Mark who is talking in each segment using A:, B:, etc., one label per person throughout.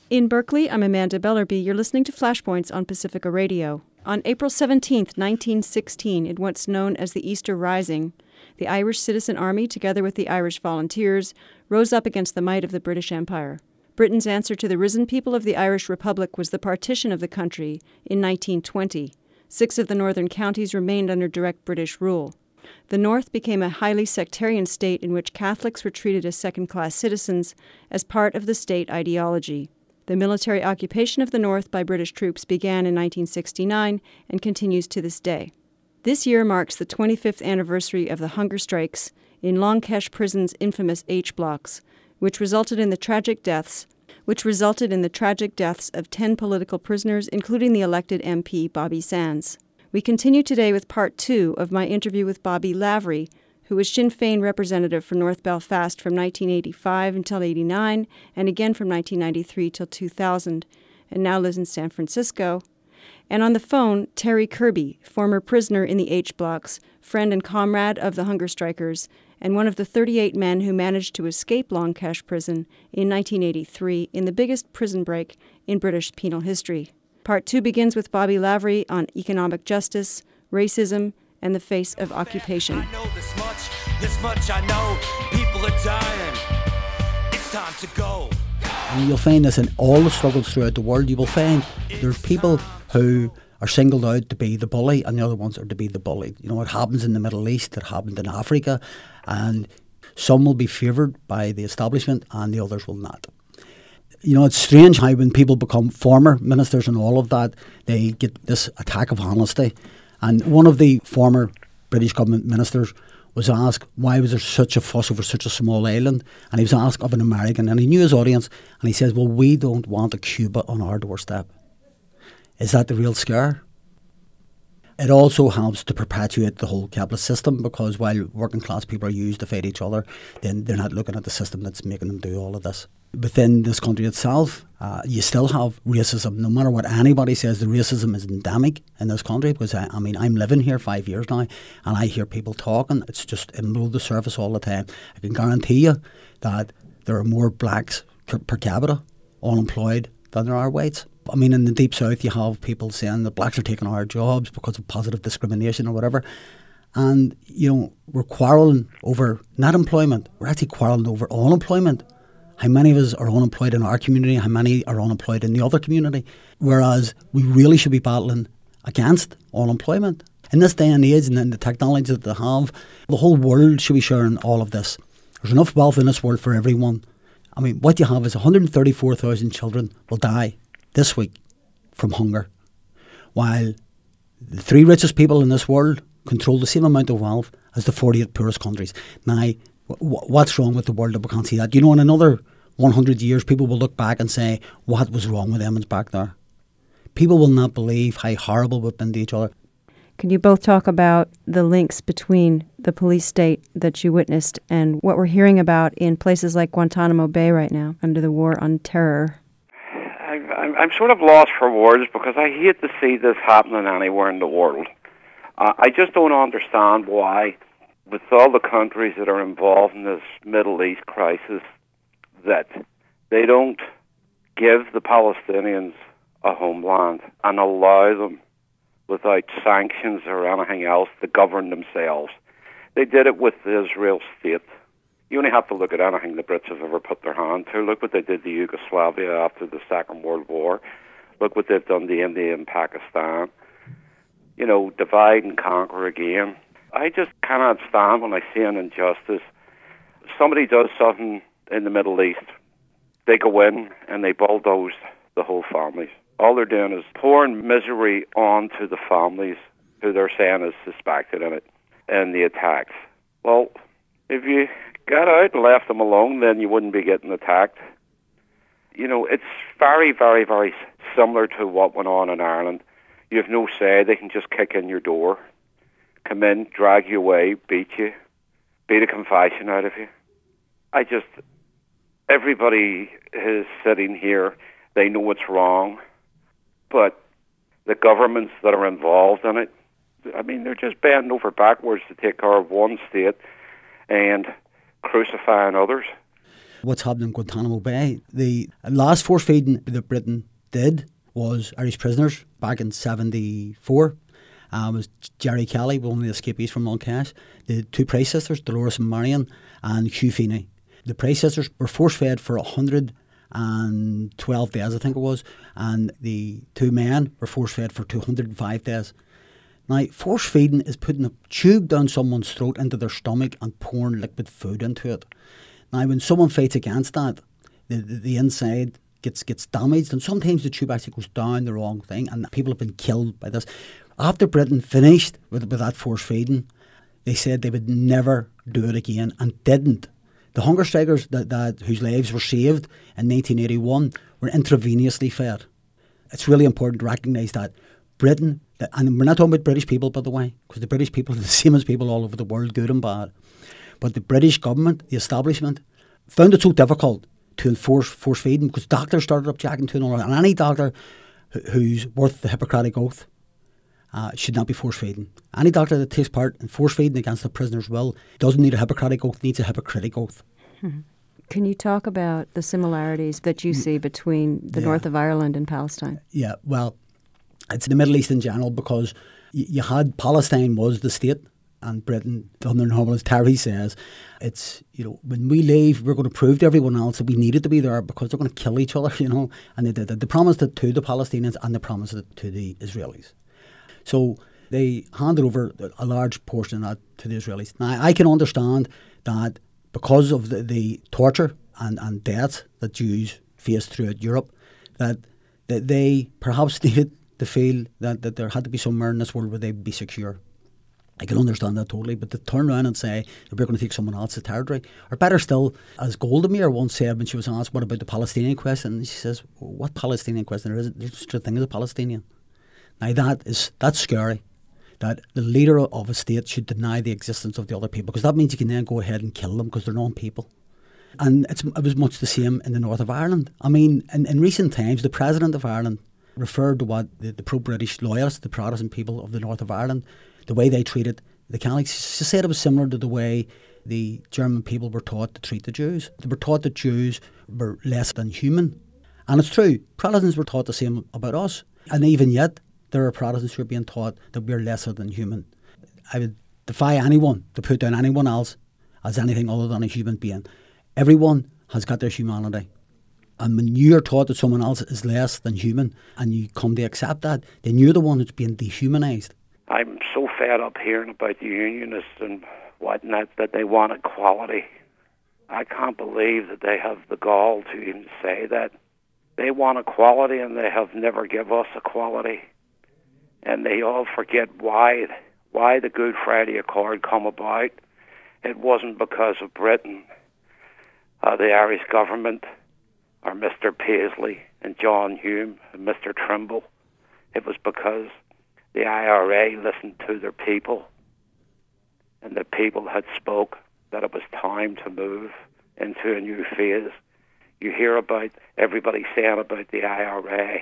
A: In Berkeley, I'm Amanda Bellerby. You're listening to Flashpoints on Pacifica Radio. On April 17, 1916, in what's known as the Easter Rising, the Irish Citizen Army, together with the Irish Volunteers, rose up against the might of the British Empire. Britain's answer to the risen people of the Irish Republic was the partition of the country in 1920. 6 of the northern counties remained under direct British rule. The North became a highly sectarian state in which Catholics were treated as second-class citizens as part of the state ideology. The military occupation of the North by British troops began in 1969 and continues to this day. This year marks the 25th anniversary of the hunger strikes in Long Kesh Prison's infamous H-blocks, which resulted in the tragic deaths of 10 political prisoners, including the elected MP Bobby Sands. We continue today with part 2 of my interview with Bobby Lavery, who was Sinn Féin representative for North Belfast from 1985 until 89, and again from 1993 till 2000, and now lives in San Francisco. And on the phone, Terry Kirby, former prisoner in the H-blocks, friend and comrade of the hunger strikers, and one of the 38 men who managed to escape Long Kesh Prison in 1983 in the biggest prison break in British penal history. Part 2 begins with Bobby Lavery on economic justice, racism, and the face of occupation.
B: I know this much I know. People are dying. It's time to go.
C: And you'll find this in all the struggles throughout the world. You will find there's people who are singled out to be the bully and the other ones are to be the bullied. You know, it happens in the Middle East, it happened in Africa, and some will be favoured by the establishment and the others will not. You know, it's strange how when people become former ministers and all of that, they get this attack of honesty. And one of the former British government ministers was asked, why was there such a fuss over such a small island? And he was asked of an American, and he knew his audience, and he says, well, we don't want a Cuba on our doorstep. Is that the real scare? It also helps to perpetuate the whole capitalist system, because while working class people are used to fight each other, then they're not looking at the system that's making them do all of this. Within this country itself, you still have racism. No matter what anybody says, the racism is endemic in this country, because I'm living here 5 years now and I hear people talking. It's just below the surface all the time. I can guarantee you that there are more blacks per capita unemployed than there are whites. I mean, in the Deep South, you have people saying that blacks are taking our jobs because of positive discrimination or whatever. And, you know, we're quarrelling over not employment. We're actually quarrelling over unemployment. How many of us are unemployed in our community? How many are unemployed in the other community? Whereas we really should be battling against unemployment. In this day and age and in the technology that they have, the whole world should be sharing all of this. There's enough wealth in this world for everyone. I mean, what you have is 134,000 children will die this week from hunger, while the 3 richest people in this world control the same amount of wealth as the 48 poorest countries. Now, what's wrong with the world that we can't see that? You know, in another 100 years, people will look back and say, what was wrong with them back there? People will not believe how horrible we've been to each other.
A: Can you both talk about the links between the police state that you witnessed and what we're hearing about in places like Guantanamo Bay right now under the war on terror?
D: I'm sort of lost for words because I hate to see this happening anywhere in the world. I just don't understand why, with all the countries that are involved in this Middle East crisis, that they don't give the Palestinians a homeland and allow them, without sanctions or anything else, to govern themselves. They did it with the Israel state. You only have to look at anything the Brits have ever put their hand to. Look what they did to Yugoslavia after the Second World War. Look what they've done to India and Pakistan. You know, divide and conquer again. I just cannot stand when I see an injustice. Somebody does something in the Middle East, they go in and they bulldoze the whole families. All they're doing is pouring misery onto the families who they're saying is suspected in it and the attacks. Well, if you got out and left them alone, then you wouldn't be getting attacked. You know, it's very, very, very similar to what went on in Ireland. You have no say. They can just kick in your door, come in, drag you away, beat you, beat a confession out of you. Everybody is sitting here, they know what's wrong, but the governments that are involved in it, I mean, they're just bending over backwards to take care of one state and crucifying others.
C: what's happening in Guantanamo Bay. The last force feeding that Britain did was Irish prisoners back in 1974. It was Jerry Kelly, one of the escapees from Moncash, the two Price sisters, Dolores and Marion, and Hugh Feeney. The Price sisters were force-fed for 112 days, I think it was, and the two men were force-fed for 205 days. Now, force-feeding is putting a tube down someone's throat into their stomach and pouring liquid food into it. Now, when someone fights against that, the inside gets damaged, and sometimes the tube actually goes down the wrong thing, and people have been killed by this. After Britain finished with that force feeding, they said they would never do it again, and didn't. The hunger strikers whose lives were saved in 1981 were intravenously fed. It's really important to recognise that Britain, and we're not talking about British people, by the way, because the British people are the same as people all over the world, good and bad. But the British government, the establishment, found it so difficult to enforce force feeding because doctors started objecting to it, and any doctor who's worth the Hippocratic Oath should not be force feeding. Any doctor that takes part in force feeding against a prisoner's will doesn't need a Hippocratic Oath, needs a hypocritic oath.
A: Can you talk about the similarities that you see between the north of Ireland and Palestine? Yeah,
C: well, it's the Middle East in general, because you had Palestine was the state, and Britain, under normal, as Terry says, it's, when we leave, we're going to prove to everyone else that we needed to be there because they're going to kill each other, and they did it. They promised it to the Palestinians and they promised it to the Israelis. So they handed over a large portion of that to the Israelis. Now, I can understand that because of the torture and death that Jews faced throughout Europe, that they perhaps needed to feel that there had to be somewhere in this world where they'd be secure. I can understand that totally, but to turn around and say that we're going to take someone else's territory, or better still, as Goldemir once said when she was asked what about the Palestinian question, and she says, what Palestinian question? There isn't. There's such a thing as a Palestinian. Now that's scary, that the leader of a state should deny the existence of the other people, because that means you can then go ahead and kill them because they're non-people. And it was much the same in the north of Ireland. I mean, in recent times, the President of Ireland referred to what the pro-British loyalists, the Protestant people of the north of Ireland, the way they treated the Catholics. She said it was similar to the way the German people were taught to treat the Jews. They were taught that Jews were less than human. And it's true, Protestants were taught the same about us. And even yet, there are Protestants who are being taught that we're lesser than human. I would defy anyone to put down anyone else as anything other than a human being. Everyone has got their humanity. And when you're taught that someone else is less than human and you come to accept that, then you're the one that's being dehumanised.
D: I'm so fed up hearing about the unionists and whatnot, that they want equality. I can't believe that they have the gall to even say that. They want equality and they have never give us equality. And they all forget why the Good Friday Accord come about. It wasn't because of Britain, the Irish government, or Mr. Paisley and John Hume and Mr. Trimble. It was because the IRA listened to their people, and the people had spoke that it was time to move into a new phase. You hear about everybody saying about the IRA,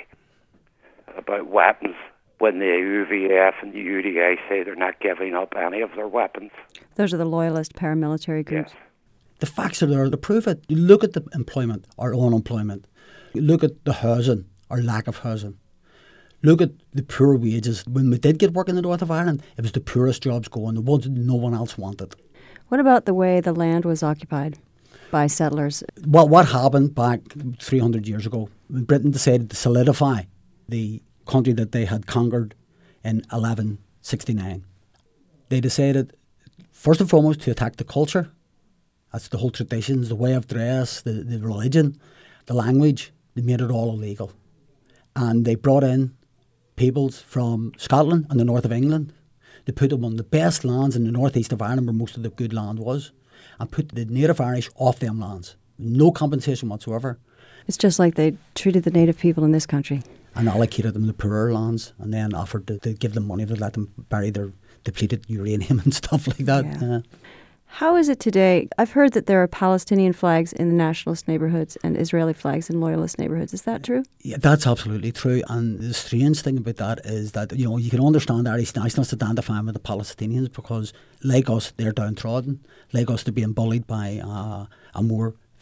D: about weapons, when the UVF and the UDA say they're not giving up any of their weapons.
A: Those are the loyalist paramilitary groups.
D: Yes.
C: The facts are there to prove it. You look at the employment or unemployment. You look at the housing or lack of housing. Look at the poor wages. When we did get work in the north of Ireland, it was the poorest jobs going, the ones that no one else wanted.
A: What about the way the land was occupied by settlers?
C: Well, what happened back 300 years ago when Britain decided to solidify the country that they had conquered in 1169? They decided, first and foremost, to attack the culture. That's the whole traditions, the way of dress, the religion, the language. They made it all illegal. And they brought in peoples from Scotland and the north of England. They put them on the best lands in the northeast of Ireland, where most of the good land was, and put the native Irish off them lands. No compensation whatsoever.
A: It's just like they treated the native people in this country.
C: And allocated them the poorer lands, and then offered to give them money to let them bury their depleted uranium and stuff like that.
A: Yeah. How is it today? I've heard that there are Palestinian flags in the nationalist neighbourhoods and Israeli flags in loyalist neighbourhoods. Is that true?
C: Yeah, that's absolutely true. And the strange thing about that is that, you can understand Irish nationalists identifying with the Palestinians because, like us, they're downtrodden. Like us, they're being bullied by a more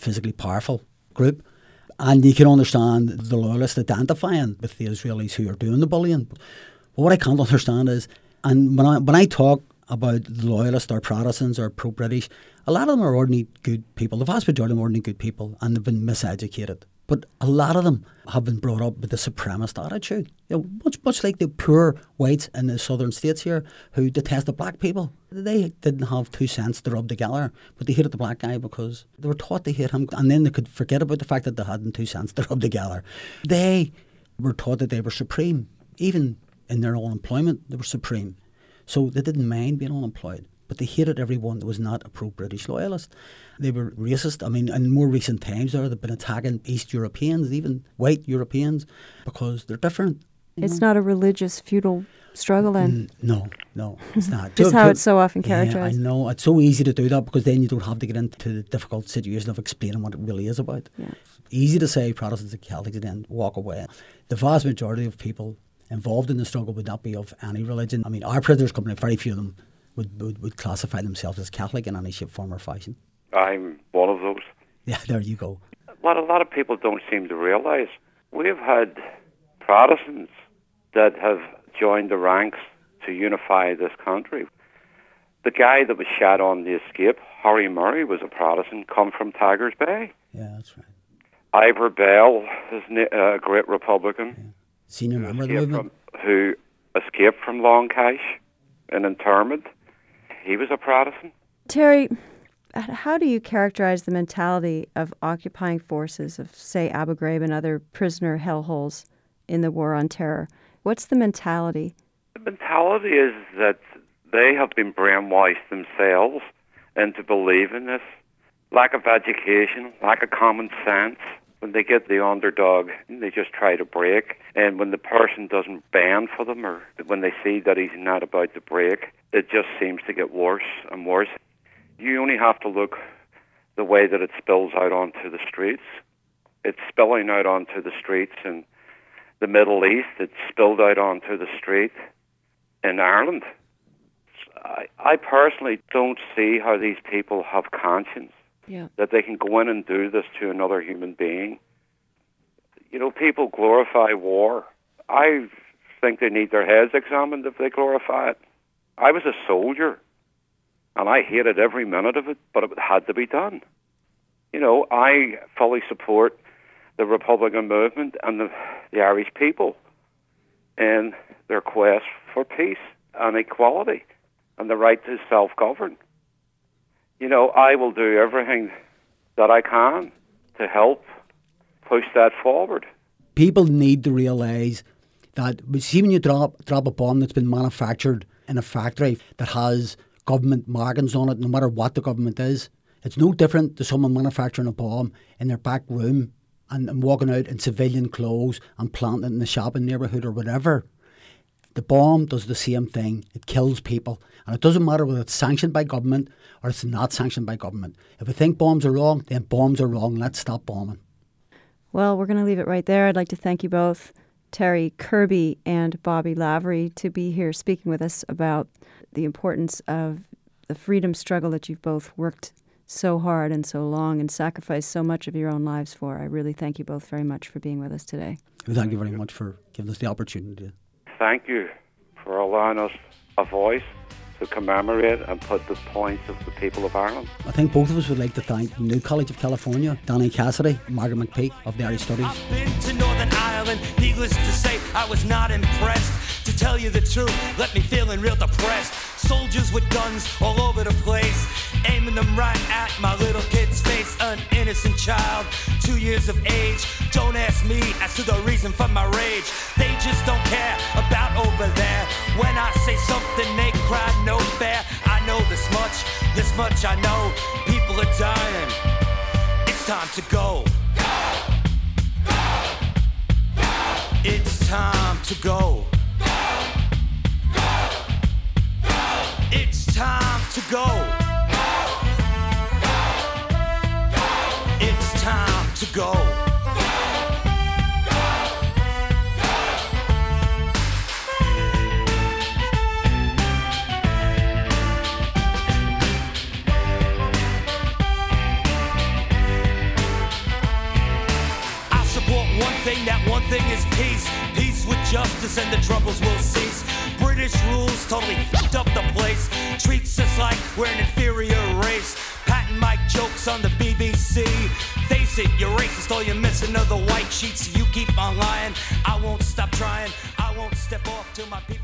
C: physically powerful group. And you can understand the loyalists identifying with the Israelis who are doing the bullying. But what I can't understand is, and when I talk about the loyalists or Protestants or pro-British, a lot of them are ordinary good people. The vast majority of them are ordinary good people, and they've been miseducated. But a lot of them have been brought up with the supremacist attitude. You know, much like the poor whites in the southern states here who detested black people. They didn't have 2 cents to rub together, but they hated the black guy because they were taught to hate him, and then they could forget about the fact that they hadn't 2 cents to rub together. They were taught that they were supreme. Even in their own employment, they were supreme. So they didn't mind being unemployed, but they hated everyone that was not a pro-British loyalist. They were racist. I mean, in more recent times they've been attacking East Europeans, even white Europeans, because they're different.
A: It's not a religious feudal struggle then?
C: No, it's not.
A: Just how it's so often characterized.
C: Yeah, I know. It's so easy to do that because then you don't have to get into the difficult situation of explaining what it really is about. Yeah. Easy to say Protestants and Catholics and then walk away. The vast majority of people involved in the struggle would not be of any religion. I mean, our prisoners coming out, very few of them would classify themselves as Catholic in any shape, form or fashion.
D: I'm one of those.
C: Yeah, there you go.
D: What a lot of people don't seem to realise, we've had Protestants that have joined the ranks to unify this country. The guy that was shot on the escape, Harry Murray, was a Protestant, come from Tigers Bay.
C: Yeah, that's right.
D: Ivor Bell is a great Republican. Yeah.
C: Senior member of the movement.
D: Who escaped from Long Cache in internment. He was a Protestant.
A: Terry, how do you characterize the mentality of occupying forces of, say, Abu Ghraib and other prisoner hellholes in the War on Terror? What's the mentality?
D: The mentality is that they have been brainwashed themselves into believing this. Lack of education, lack of common sense. When they get the underdog, they just try to break. And when the person doesn't bend for them, or when they see that he's not about to break, it just seems to get worse and worse. You only have to look the way that it spills out onto the streets. It's spilling out onto the streets in the Middle East. It's spilled out onto the street in Ireland. I personally don't see how these people have conscience. Yeah. That they can go in and do this to another human being. You know, people glorify war. I think they need their heads examined if they glorify it. I was a soldier, and I hated every minute of it, but it had to be done. You know, I fully support the Republican movement and the Irish people in their quest for peace and equality and the right to self-govern. You know, I will do everything that I can to help push that forward.
C: People need to realise that, see, when you drop a bomb that's been manufactured in a factory that has government markings on it, no matter what the government is, it's no different to someone manufacturing a bomb in their back room and walking out in civilian clothes and planting it in the shopping neighbourhood or whatever. The bomb does the same thing. It kills people. And it doesn't matter whether it's sanctioned by government or it's not sanctioned by government. If we think bombs are wrong, then bombs are wrong. Let's stop bombing.
A: Well, we're going to leave it right there. I'd like to thank you both, Terry Kirby and Bobby Lavery, to be here speaking with us about the importance of the freedom struggle that you've both worked so hard and so long and sacrificed so much of your own lives for. I really thank you both very much for being with us today.
C: Thank you very much for giving us the opportunity.
D: Thank you for allowing us a voice to commemorate and put the points of the people of Ireland.
C: I think both of us would like to thank New College of California, Danny Cassidy, Margaret McPeak of the Irish Studies.
B: I've been to Northern Ireland, needless to say, I was not impressed. To tell you the truth, left me feeling real depressed. Soldiers with guns all over the place, aiming them right at my little kid's face. An innocent child, 2 years of age. Don't ask me as to the reason for my rage. They just don't care about over there. When I say something, they cry no fair. I know this much I know. People are dying. It's time to go. Go, go, go. It's time to go. It's time to go. It's time to go. thing is peace. Peace with justice and the troubles will cease. British rules totally fucked up the place. Treats us like we're an inferior race. Pat and Mike jokes on the BBC. Face it, you're racist, all you're missing are the white sheets. You keep on lying, I won't stop trying. I won't step off till my people